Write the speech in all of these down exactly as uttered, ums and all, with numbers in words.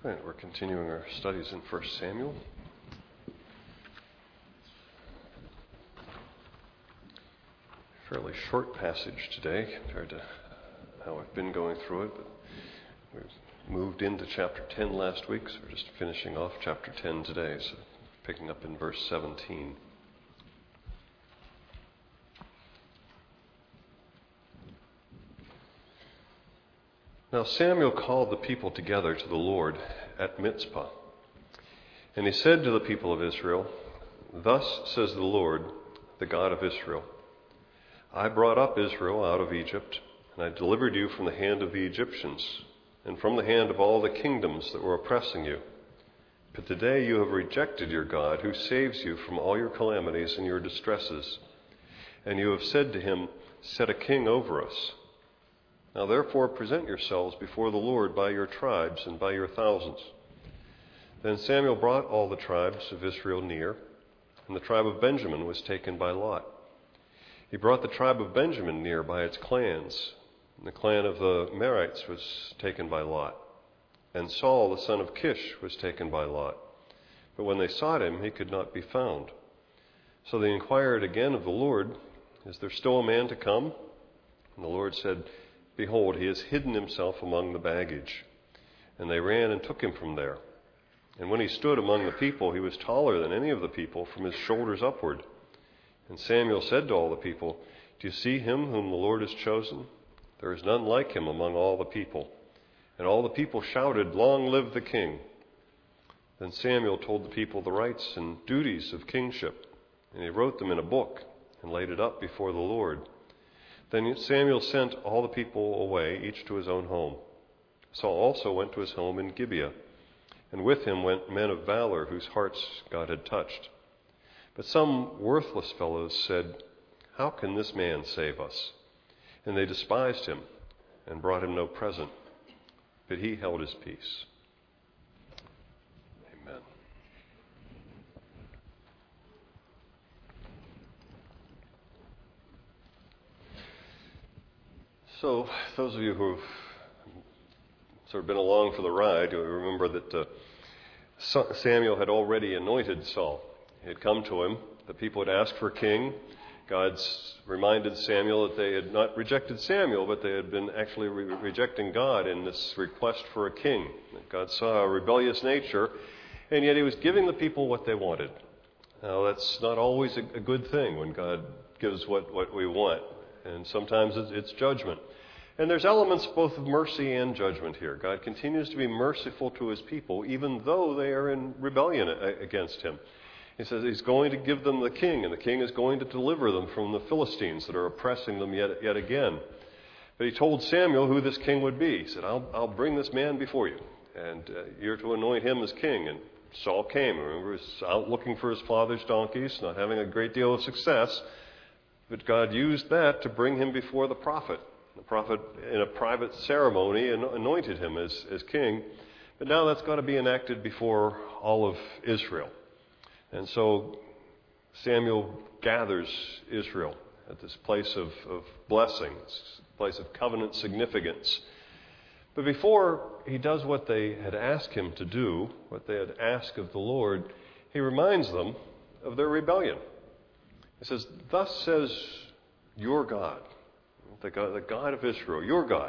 Right, we're continuing our studies in First Samuel. Fairly short passage today compared to how I've been going through it, but we moved into chapter ten last week, so we're just finishing off chapter ten today, so picking up in verse seventeen. Now Samuel called the people together to the Lord at Mizpah. And he said to the people of Israel, "Thus says the Lord, the God of Israel, I brought up Israel out of Egypt, and I delivered you from the hand of the Egyptians, and from the hand of all the kingdoms that were oppressing you. But today you have rejected your God, who saves you from all your calamities and your distresses. And you have said to him, 'Set a king over us.' Now therefore present yourselves before the Lord by your tribes and by your thousands." Then Samuel brought all the tribes of Israel near, and the tribe of Benjamin was taken by lot. He brought the tribe of Benjamin near by its clans, and the clan of the Merites was taken by lot. And Saul the son of Kish was taken by lot. But when they sought him, he could not be found. So they inquired again of the Lord, "Is there still a man to come?" And the Lord said, "Behold, he has hidden himself among the baggage." And they ran and took him from there. And when he stood among the people, he was taller than any of the people from his shoulders upward. And Samuel said to all the people, "Do you see him whom the Lord has chosen? There is none like him among all the people." And all the people shouted, "Long live the king!" Then Samuel told the people the rights and duties of kingship, and he wrote them in a book and laid it up before the Lord. Then Samuel sent all the people away, each to his own home. Saul also went to his home in Gibeah, and with him went men of valor whose hearts God had touched. But some worthless fellows said, "How can this man save us?" And they despised him and brought him no present, but he held his peace. Amen. So, those of you who've sort of been along for the ride, you remember that uh, Samuel had already anointed Saul. He had come to him. The people had asked for a king. God's reminded Samuel that they had not rejected Samuel, but they had been actually re- rejecting God in this request for a king. God saw a rebellious nature, and yet he was giving the people what they wanted. Now, that's not always a, a good thing when God gives what, what we want. And sometimes it's, it's judgment. And there's elements both of mercy and judgment here. God continues to be merciful to his people, even though they are in rebellion against him. He says he's going to give them the king, and the king is going to deliver them from the Philistines that are oppressing them yet, yet again. But he told Samuel who this king would be. He said, I'll, I'll bring this man before you, and uh, you're to anoint him as king. And Saul came. Remember, he was out looking for his father's donkeys, not having a great deal of success. But God used that to bring him before the prophet. The prophet, in a private ceremony, anointed him as, as king. But now that's got to be enacted before all of Israel. And so Samuel gathers Israel at this place of, of blessing, this place of covenant significance. But before he does what they had asked him to do, what they had asked of the Lord, he reminds them of their rebellion. He says, "Thus says your God, the God, the God of Israel, your God."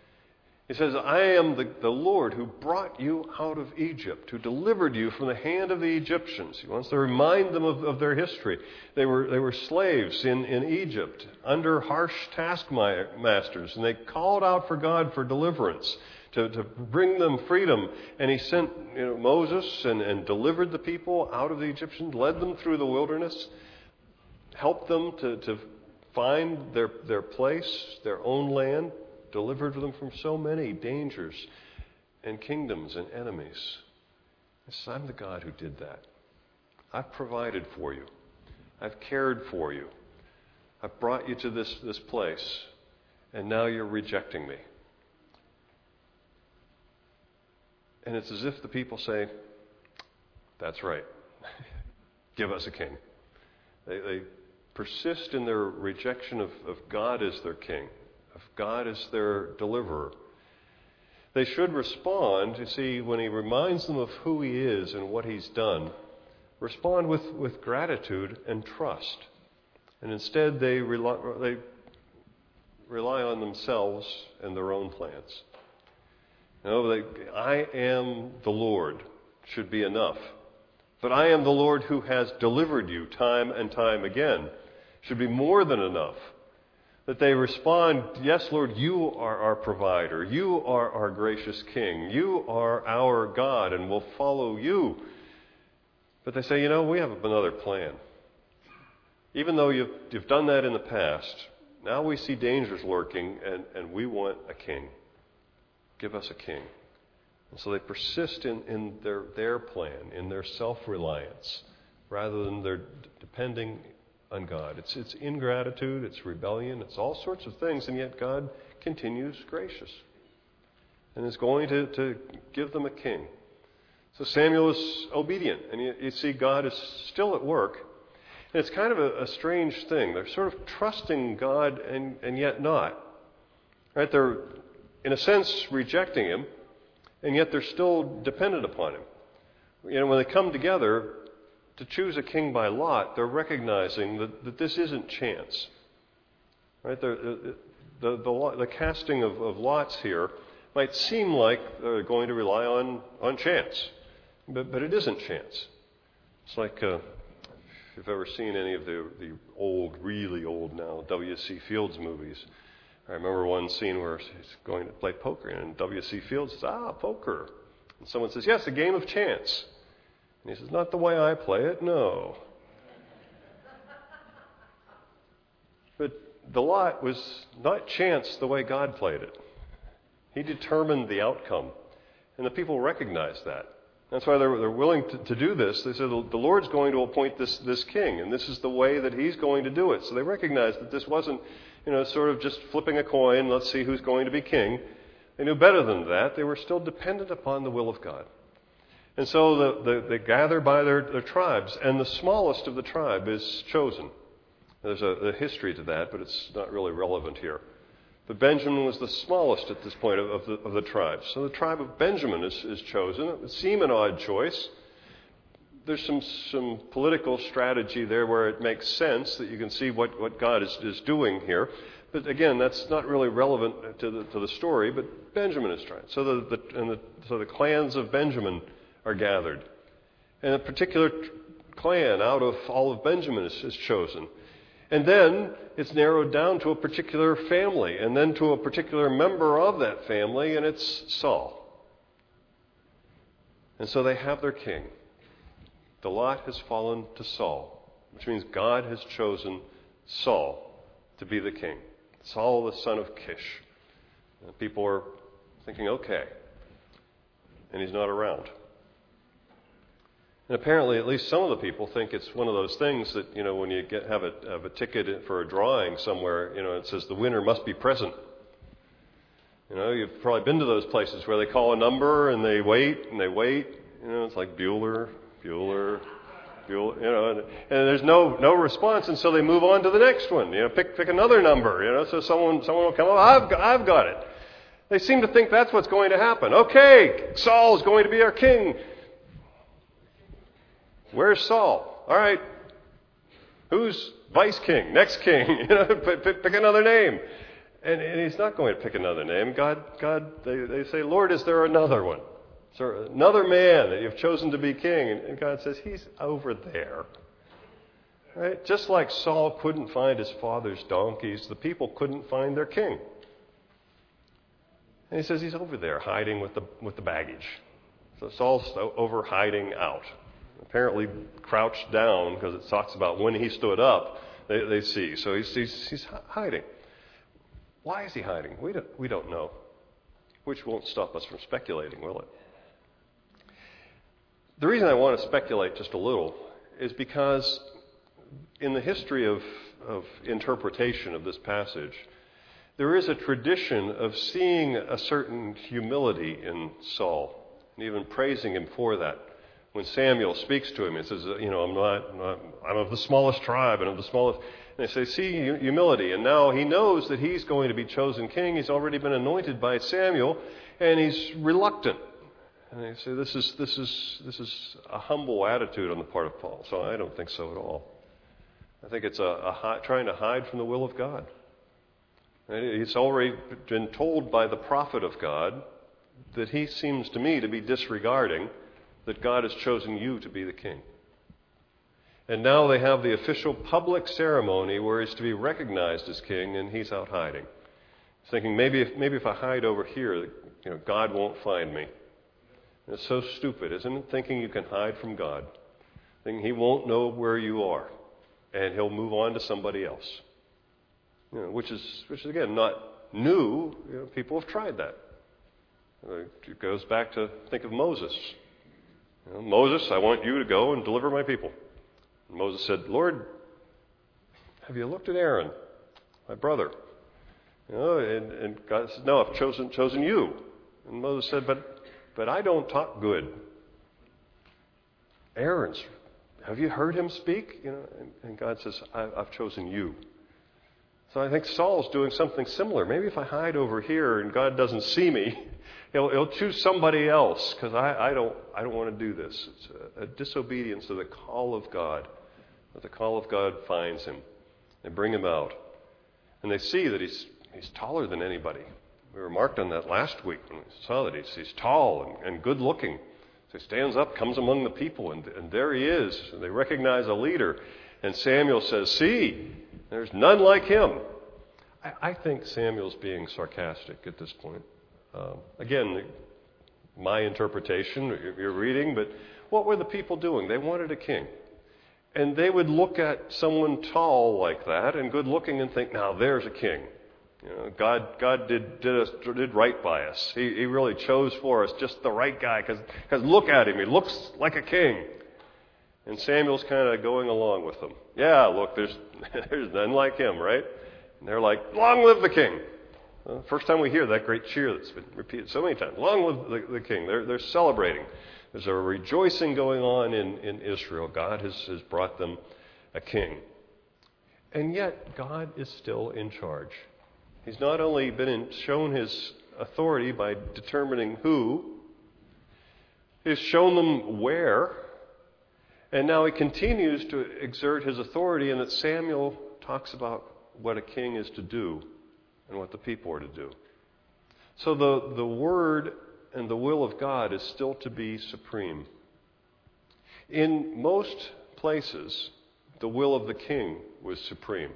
He says, "I am the, the Lord who brought you out of Egypt, who delivered you from the hand of the Egyptians." He wants to remind them of, of their history. They were, they were slaves in, in Egypt under harsh taskmasters, and they called out for God for deliverance, to, to bring them freedom. And he sent you know, Moses and, and delivered the people out of the Egyptians, led them through the wilderness, helped them to, to find their, their place, their own land, delivered them from so many dangers and kingdoms and enemies. He says, I'm the God who did that. I've provided for you. I've cared for you. I've brought you to this, this place, and now you're rejecting me. And it's as if the people say, that's right. Give us a king. They, they persist in their rejection of, of God as their king, of God as their deliverer. they should respond, you see, when he reminds them of who he is and what he's done, respond with, with gratitude and trust. And instead they rely, they rely on themselves and their own plans. You know, they, I am the Lord should be enough. But I am the Lord who has delivered you time and time again should be more than enough. That they respond, yes, Lord, you are our provider. You are our gracious King. You are our God, and we'll follow you. But they say, you know, we have another plan. Even though you've, you've done that in the past, now we see dangers lurking, and, and we want a king. Give us a king. And so they persist in, in their, their plan, in their self-reliance, rather than their depending on God. It's, it's ingratitude, it's rebellion, it's all sorts of things, and yet God continues gracious and is going to, to give them a king. So Samuel is obedient, and you, you see God is still at work. And it's kind of a, a strange thing. They're sort of trusting God and, and yet not. Right? They're, in a sense, rejecting him, and yet they're still dependent upon him. You know, when they come together to choose a king by lot, they're recognizing that, that this isn't chance. Right? The, the, the, the casting of, of lots here might seem like they're going to rely on, on chance, but, but it isn't chance. It's like, uh, if you've ever seen any of the, the old, really old now, W C Fields movies, I remember one scene where he's going to play poker, and W C Fields says, ah, poker. And someone says, yes, a game of chance. And he says, not the way I play it, no. But the lot was not chance the way God played it. He determined the outcome. And the people recognized that. That's why they're, they're willing to, to do this. They said, the Lord's going to appoint this, this king, and this is the way that he's going to do it. So they recognized that this wasn't, you know, sort of just flipping a coin, let's see who's going to be king. They knew better than that. They were still dependent upon the will of God. And so the, the, they gather by their, their tribes, and the smallest of the tribe is chosen. There's a, a history to that, but it's not really relevant here. But Benjamin was the smallest at this point of, of, the, of the tribes. So the tribe of Benjamin is, is chosen. It would seem an odd choice. There's some, some political strategy there where it makes sense that you can see what, what God is, is doing here. But again, that's not really relevant to the, to the story, but Benjamin is trying. So the, the, and the, so the clans of Benjamin are gathered. And a particular clan out of all of Benjamin is, is chosen. And then it's narrowed down to a particular family, and then to a particular member of that family, and it's Saul. And so they have their king. The lot has fallen to Saul, which means God has chosen Saul to be the king. Saul, the son of Kish. And people are thinking, okay. And he's not around. And apparently, at least some of the people think it's one of those things that, you know, when you get have a have a ticket for a drawing somewhere, you know, it says the winner must be present. You know, you've probably been to those places where they call a number and they wait and they wait. You know, it's like Bueller, Bueller, Bueller. You know, and, and there's no no response, and so they move on to the next one. You know, pick pick another number. You know, so someone someone will come up. I've got, I've got it. They seem to think that's what's going to happen. Okay, Saul is going to be our king. Where's Saul? All right. Who's vice king? Next king? You know, pick, pick another name. And, and he's not going to pick another name. God, God, they, they say, Lord, is there another one? Is there another man that you've chosen to be king? And, and God says, he's over there. Right? Just like Saul couldn't find his father's donkeys, the people couldn't find their king. And he says he's over there hiding with the with the baggage. So Saul's over hiding out. Apparently crouched down, because it talks about when he stood up, they, they see. So he's, he's, he's hiding. Why is he hiding? We don't, we don't know. Which won't stop us from speculating, will it? The reason I want to speculate just a little is because in the history of, of interpretation of this passage, there is a tradition of seeing a certain humility in Saul, and even praising him for that. When Samuel speaks to him, he says, you know, I'm not, not, I'm of the smallest tribe and of the smallest. And they say, see, humility. And now he knows that he's going to be chosen king. He's already been anointed by Samuel. And he's reluctant. And they say this is this is this is a humble attitude on the part of Paul. So I don't think so at all. I think it's a, a hi- trying to hide from the will of God. And he's already been told by the prophet of God that he seems to me to be disregarding that God has chosen you to be the king. And now they have the official public ceremony where he's to be recognized as king, and he's out hiding. He's thinking, maybe if, maybe if I hide over here, you know, God won't find me. And it's so stupid, isn't it? Thinking you can hide from God. Thinking he won't know where you are, and he'll move on to somebody else. You know, which is, which is again, not new. You know, people have tried that. It goes back to, think of Moses. You know, Moses, I want you to go and deliver my people. And Moses said, Lord, have you looked at Aaron, my brother? You know, and, and God said, no, I've chosen chosen you. And Moses said, but but I don't talk good. Aaron's, have you heard him speak? You know, and, and God says, I, I've chosen you. So I think Saul's doing something similar. Maybe if I hide over here and God doesn't see me, he'll, he'll choose somebody else because I, I don't I don't want to do this. It's a, a disobedience to the call of God. But the call of God finds him. They bring him out. And they see that he's he's taller than anybody. We remarked on that last week when we saw that he's, he's tall and, and good looking. So he stands up, comes among the people, and, and there he is. And they recognize a leader. And Samuel says, see, there's none like him. I, I think Samuel's being sarcastic at this point. Um, again, my interpretation, you're reading, but what were the people doing? They wanted a king. And they would look at someone tall like that and good looking and think, now there's a king. You know, God God did did us did right by us. He, he really chose for us just the right guy because look at him. He looks like a king. And Samuel's kind of going along with them. Yeah, look, there's there's none like him, right? And they're like, long live the king. Well, first time we hear that great cheer that's been repeated so many times. Long live the, the king. They're they're celebrating. There's a rejoicing going on in, in Israel. God has, has brought them a king. And yet, God is still in charge. He's not only been in, shown his authority by determining who, he's shown them where, and now he continues to exert his authority, and that Samuel talks about what a king is to do and what the people are to do. So the, the word and the will of God is still to be supreme. In most places, the will of the king was supreme.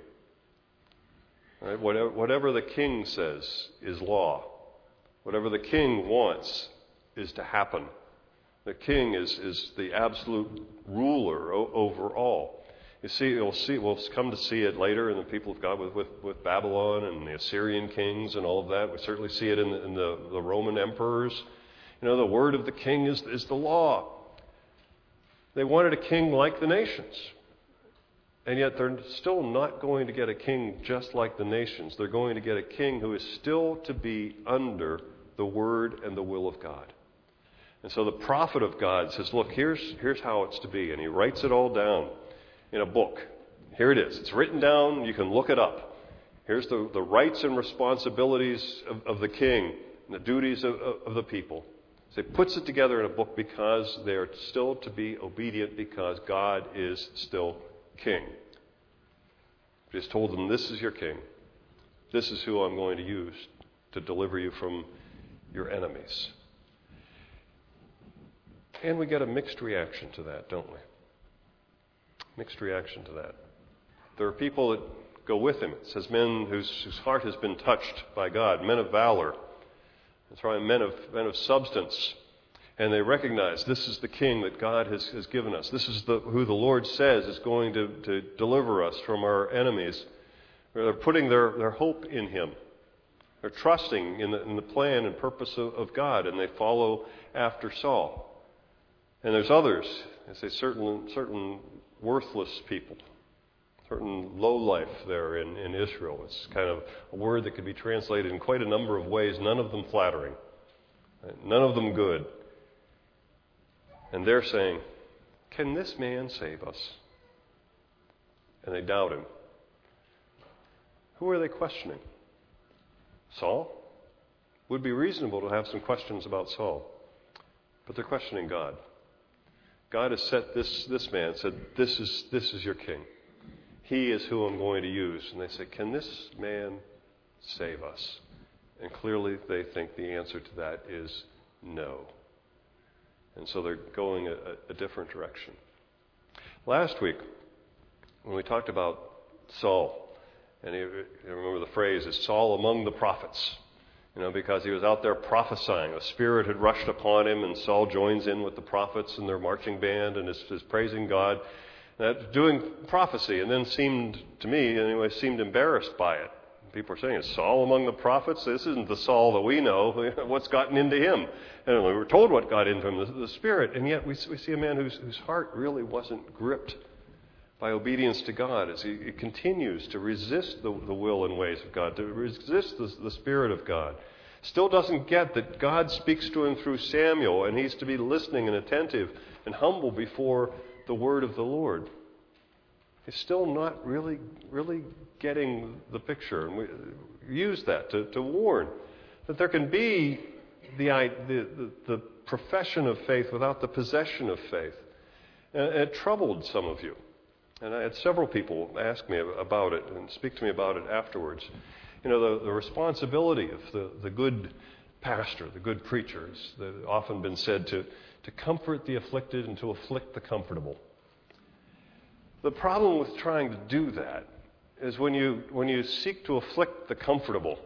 Right? Whatever, whatever the king says is law. Whatever the king wants is to happen. The king is, is the absolute ruler o- over all. You see, we'll see, we'll come to see it later in the people of God with, with, with Babylon and the Assyrian kings and all of that. We certainly see it in the, in the, the Roman emperors. You know, the word of the king is, is the law. They wanted a king like the nations. And yet they're still not going to get a king just like the nations. They're going to get a king who is still to be under the word and the will of God. And so the prophet of God says, look, here's, here's how it's to be. And he writes it all down in a book. Here it is. It's written down. You can look it up. Here's the, the rights and responsibilities of, of the king and the duties of, of, of the people. So he puts it together in a book because they are still to be obedient because God is still king. He's told them, this is your king. This is who I'm going to use to deliver you from your enemies. And we get a mixed reaction to that, don't we? Mixed reaction to that. There are people that go with him. It says men whose, whose heart has been touched by God, men of valor. That's right, men of, men of substance. And they recognize this is the king that God has, has given us. This is the, who the Lord says is going to, to deliver us from our enemies. They're putting their, their hope in him. They're trusting in the, in the plan and purpose of, of God, and they follow after Saul. And there's others, I say certain, certain worthless people, certain low life there in, in Israel. It's kind of a word that could be translated in quite a number of ways, none of them flattering, none of them good. And they're saying, can this man save us? And they doubt him. Who are they questioning? Saul? would be reasonable to have some questions about Saul. But they're questioning God. God has set this, this man, said, this is, this is your king. He is who I'm going to use. And they say, can this man save us? And clearly they think the answer to that is no. And so they're going a, a different direction. Last week, when we talked about Saul, and you remember the phrase, is Saul among the prophets? You know, because he was out there prophesying. A spirit had rushed upon him, and Saul joins in with the prophets and their marching band and is, is praising God, uh, doing prophecy, and then seemed, to me anyway, seemed embarrassed by it. People are saying, is Saul among the prophets? This isn't the Saul that we know. What's gotten into him? And we were told what got into him, the, the Spirit. And yet we, we see a man whose, whose heart really wasn't gripped by obedience to God as he, he continues to resist the, the will and ways of God, to resist the, the Spirit of God. Still doesn't get that God speaks to him through Samuel, and he's to be listening and attentive and humble before the word of the Lord. He's still not really, really getting the picture. And we use that to, to warn that there can be the, the, the, the profession of faith without the possession of faith. And it troubled some of you. And I had several people ask me about it and speak to me about it afterwards. You know, the, the responsibility of the, the good pastor, the good preacher, has often been said to, to comfort the afflicted and to afflict the comfortable. The problem with trying to do that is when you when you seek to afflict the comfortable,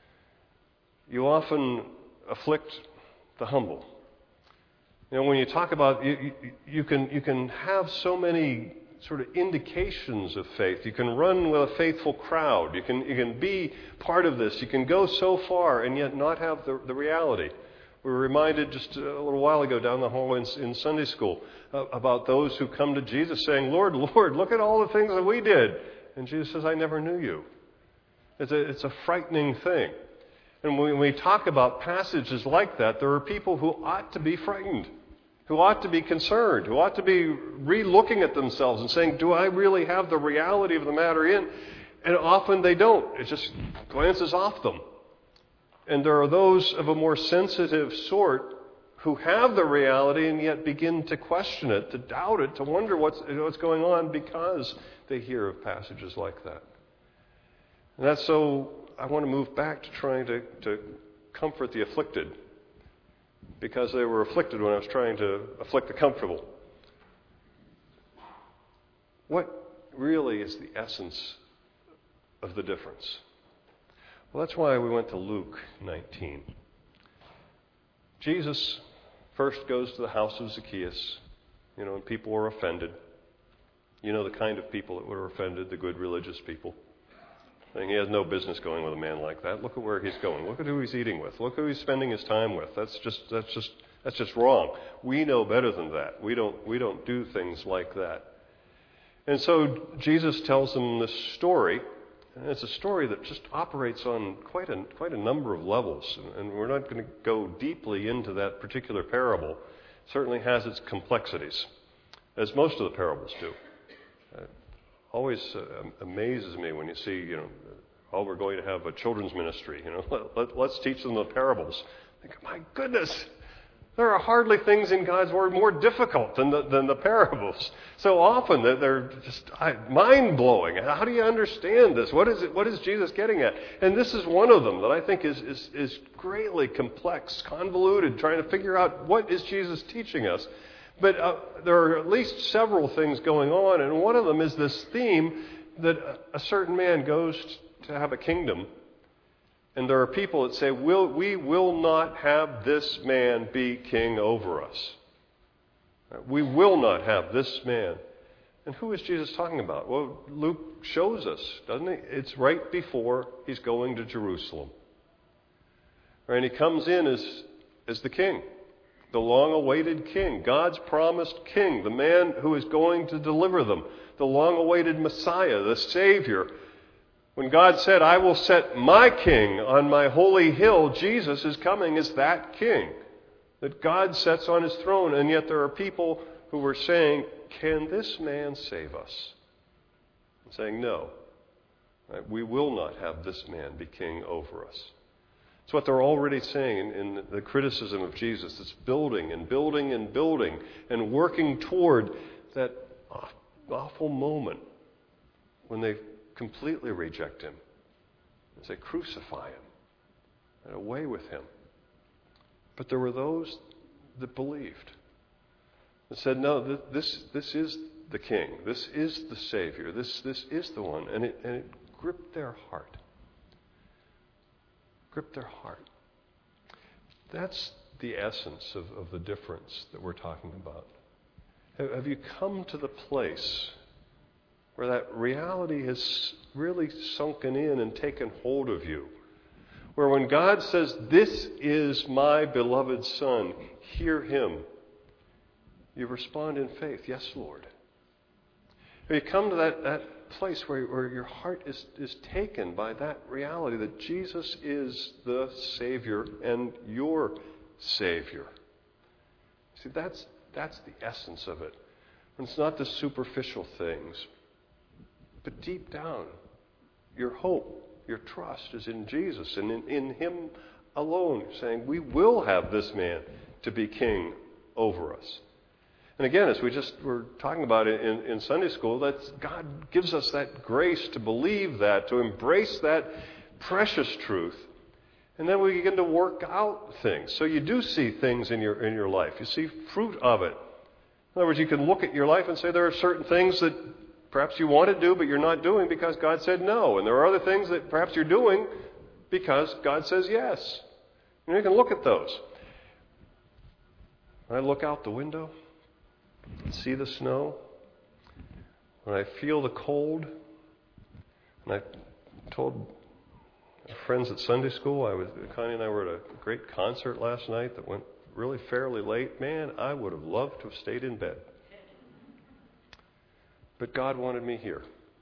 you often afflict the humble. You know, when you talk about, you, you, you can you can have so many sort of indications of faith. You can run with a faithful crowd. You can you can be part of this. You can go so far and yet not have the, the reality. We were reminded just a little while ago down the hall in, in Sunday school uh, about those who come to Jesus saying, Lord, Lord, look at all the things that we did. And Jesus says, I never knew you. It's a, it's a frightening thing. And when we talk about passages like that, there are people who ought to be frightened, who ought to be concerned, who ought to be re-looking at themselves and saying, do I really have the reality of the matter in? And often they don't. It just glances off them. And there are those of a more sensitive sort who have the reality and yet begin to question it, to doubt it, to wonder what's, what's going on because they hear of passages like that. And that's so I want to move back to trying to, to comfort the afflicted, because they were afflicted when I was trying to afflict the comfortable. What really is the essence of the difference? Well, that's why we went to Luke nineteen. Jesus first goes to the house of Zacchaeus, you know, and people were offended. You know the kind of people that were offended, the good religious people. Saying he has no business going with a man like that. Look at where he's going. Look at who he's eating with. Look who he's spending his time with. That's just that's just that's just wrong. We know better than that. We don't we don't do things like that. And so Jesus tells them this story. And it's a story that just operates on quite a, quite a number of levels. And we're not going to go deeply into that particular parable. It certainly has its complexities, as most of the parables do. It always uh, amazes me when you see, you know, oh, we're going to have a children's ministry. You know, let, let, let's teach them the parables. I think, my goodness, there are hardly things in God's Word more difficult than the, than the parables. So often they're just mind-blowing. How do you understand this? What is it? What is Jesus getting at? And this is one of them that I think is, is, is greatly complex, convoluted, trying to figure out what is Jesus teaching us. But uh, there are at least several things going on, and one of them is this theme that a certain man goes to have a kingdom. And there are people that say, we'll, we will not have this man be king over us. We will not have this man. And who is Jesus talking about? Well, Luke shows us, doesn't he? It's right before he's going to Jerusalem. Right, and he comes in as, as the king, the long-awaited king, God's promised king, the man who is going to deliver them, the long-awaited Messiah, the Savior. When God said, I will set my king on my holy hill, Jesus is coming as that king that God sets on his throne. And yet there are people who were saying, can this man save us? And saying, no, right? We will not have this man be king over us. It's what they're already saying in, in the criticism of Jesus. It's building and building and building and working toward that awful moment when they completely reject him and say, crucify him and away with him. But there were those that believed and said, no, th- this this is the King. This is the Savior. This this is the one. And it, and it gripped their heart. Gripped their heart. That's the essence of, of the difference that we're talking about. Have, have you come to the place where that reality has really sunken in and taken hold of you? Where when God says, this is my beloved Son, hear him, you respond in faith, yes, Lord. Have you come to that, that place where, where your heart is, is taken by that reality that Jesus is the Savior and your Savior? See, that's, that's the essence of it. And it's not the superficial things. But deep down, your hope, your trust is in Jesus and in, in him alone, saying, we will have this man to be king over us. And again, as we just were talking about it in, in Sunday school, that God gives us that grace to believe that, to embrace that precious truth. And then we begin to work out things. So you do see things in your in your life. You see fruit of it. In other words, you can look at your life and say there are certain things that perhaps you want to do, but you're not doing because God said no. And there are other things that perhaps you're doing because God says yes. And you can look at those. When I look out the window and see the snow, when I feel the cold, and I told friends at Sunday school, I was Connie and I were at a great concert last night that went really fairly late. Man, I would have loved to have stayed in bed. But God wanted me here.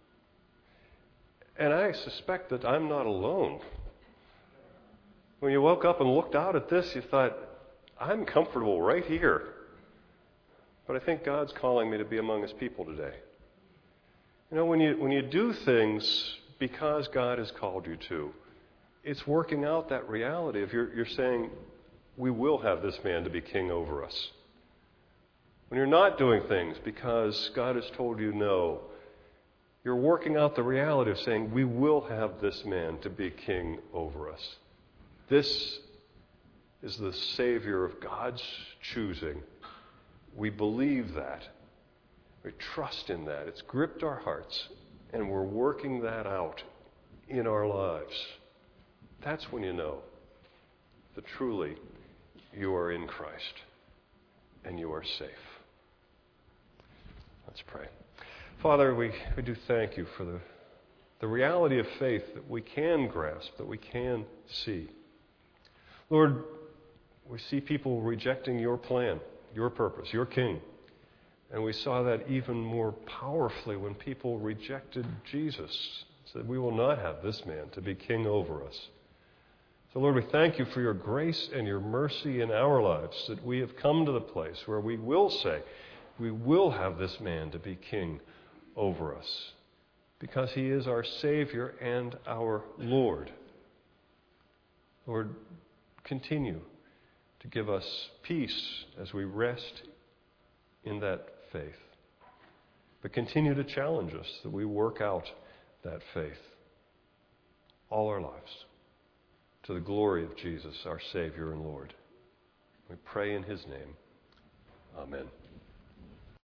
And I suspect that I'm not alone. When you woke up and looked out at this, you thought, I'm comfortable right here. But I think God's calling me to be among his people today. You know, when you when you do things because God has called you to, it's working out that reality of you're, you're saying, we will have this man to be king over us. When you're not doing things because God has told you no, you're working out the reality of saying, we will have this man to be king over us. This is the Savior of God's choosing. We believe that. We trust in that. It's gripped our hearts, and we're working that out in our lives. That's when you know that truly you are in Christ and you are safe. Let's pray. Father, we, we do thank you for the, the reality of faith that we can grasp, that we can see. Lord, we see people rejecting your plan, your purpose, your king. And we saw that even more powerfully when people rejected Jesus, said, we will not have this man to be king over us. So, Lord, we thank you for your grace and your mercy in our lives, that we have come to the place where we will say, we will have this man to be king over us, because he is our Savior and our Lord. Lord, continue to give us peace as we rest in that faith. But continue to challenge us that we work out that faith all our lives to the glory of Jesus, our Savior and Lord. We pray in his name. Amen.